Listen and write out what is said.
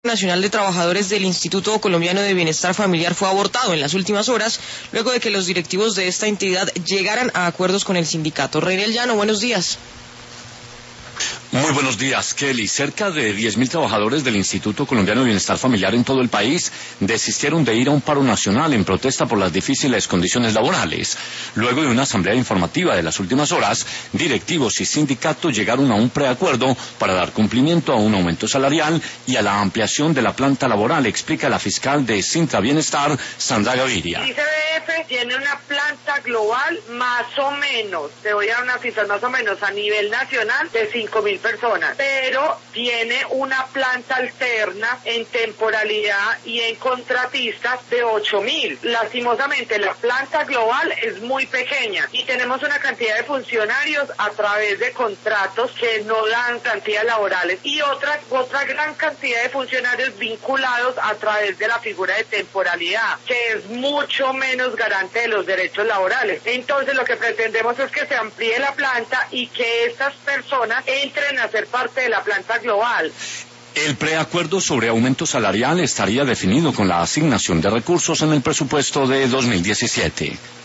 Nacional de Trabajadores del Instituto Colombiano de Bienestar Familiar fue abortado en las últimas horas, luego de que los directivos de esta entidad llegaran a acuerdos con el sindicato. Reynel Llano, buenos días. Muy buenos días, Kelly. Cerca de 10.000 trabajadores del Instituto Colombiano de Bienestar Familiar en todo el país desistieron de ir a un paro nacional en protesta por las difíciles condiciones laborales. Luego de una asamblea informativa de las últimas horas, directivos y sindicatos llegaron a un preacuerdo para dar cumplimiento a un aumento salarial y a la ampliación de la planta laboral, explica la fiscal de Sintra Bienestar, Sandra Gaviria. ICBF tiene una planta global más o menos, te voy a dar una cifra, más o menos a nivel nacional de 5.000 personas, pero tiene una planta alterna en temporalidad y en contratistas de 8.000. Lastimosamente la planta global es muy pequeña y tenemos una cantidad de funcionarios a través de contratos que no dan garantías laborales y otra gran cantidad de funcionarios vinculados a través de la figura de temporalidad, que es mucho menos garante de los derechos laborales. Entonces lo que pretendemos es que se amplíe la planta y que estas personas entren a ser parte de la planta global. El preacuerdo sobre aumento salarial estaría definido con la asignación de recursos en el presupuesto de 2017.